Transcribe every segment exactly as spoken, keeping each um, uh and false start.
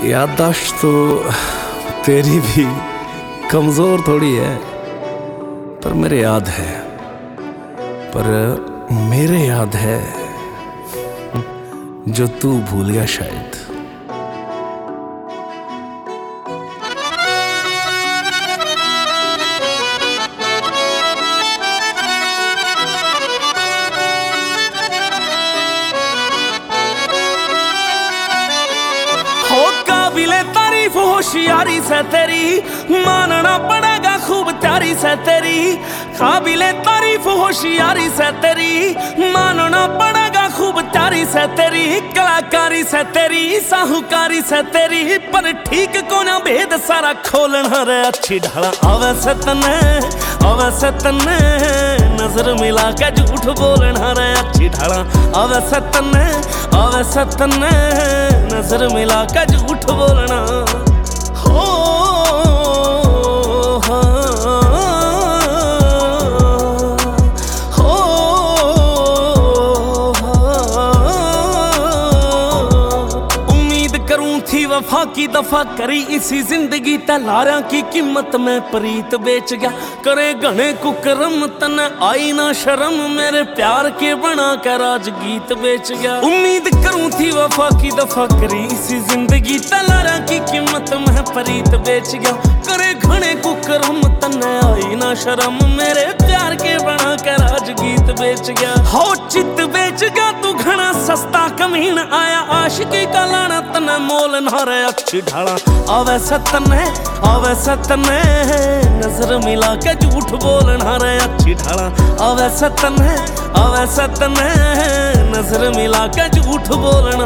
याददाश्त तो तेरी भी कमज़ोर थोड़ी है, पर मेरे याद है, पर मेरे याद है जो तू भूल गया शायद। तारीफ होशियारी से तेरी, मानना पड़ेगा खूब प्यारी से तेरी। काबिले तारीफ होशियारी से तेरी, मानना पड़ेगा खूब प्यारी से तेरी। कलाकारी से तेरी, साहूकारी से तेरी, पर ठीक को ना भेद सारा खोलना रे अच्छी ढाला। आवे से तने आवे से तने नजर मिला के झूठ बोलना रे अच्छी ढाला। आवे से तने आवे से तने नजर मिला के झूठ बोलना। हो थी वफा की दफा करी इसी जिंदगी तलारा की कीमत में प्रीत बेच गया। करे घने कुकरम तने आई ना शर्म, मेरे प्यार के बना कर आज गीत बेच गया। उम्मीद करूं थी वफा की दफा करी इसी जिंदगी तलारा की कीमत में प्रीत बेच गया। करे घने कुकरम तने आई ना शर्म, मेरे प्यार के बना कर आज गीत बेच गया। हो चित बेच गया तू घना सस्ता कमीन, आया आशिकी का लाना तने मोल नारे अच्छी ढाला। आवे सतने आवे सतने नजर मिला के झूठ बोलना रे अच्छी ढाला। आवे सतने आवे सतने नजर मिला के झूठ बोलना।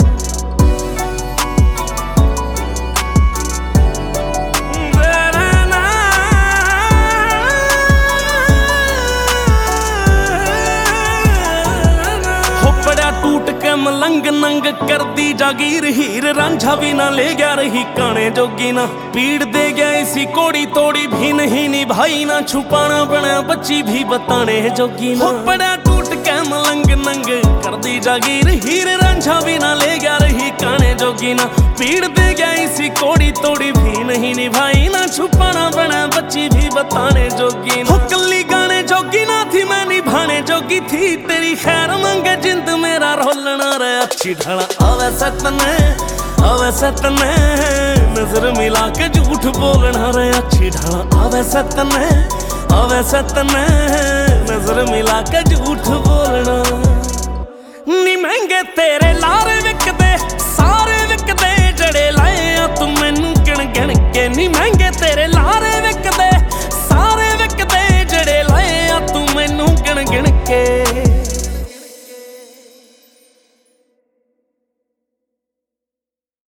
टूट के मलंग नंग कर दी जागीर, हीर रांझा भी ना ले गया रही काने जोगी ना। पीड़ दे गया इसी कोड़ी तोड़ी भी नहीं निभाई ना, छुपाना बना बच्ची भी बताने जोगी ना। पड़ा टूट के मलंग नंग कर दी जागीर, हीर रांझा भी ना ले गया रही काने जोगी ना। पीड़ दे गया इसी कोड़ी तोड़ी भी नहीं निभाई ना, छुपाना बना बच्ची भी बताने जोगी ना। कल्ली गाने जोगी ना थी मैं निभाने जोगी थी, तेरी खैर मंगे जिंद मेरा रोलना रे अच्छी ढाला। आवे सतने आवे सतने नजर मिला के झूठ बोलना रे अच्छी ढाला। आवे सतने आवे सतने नजर मिला के झूठ बोलना। नी महंगे तेरे लारे विकते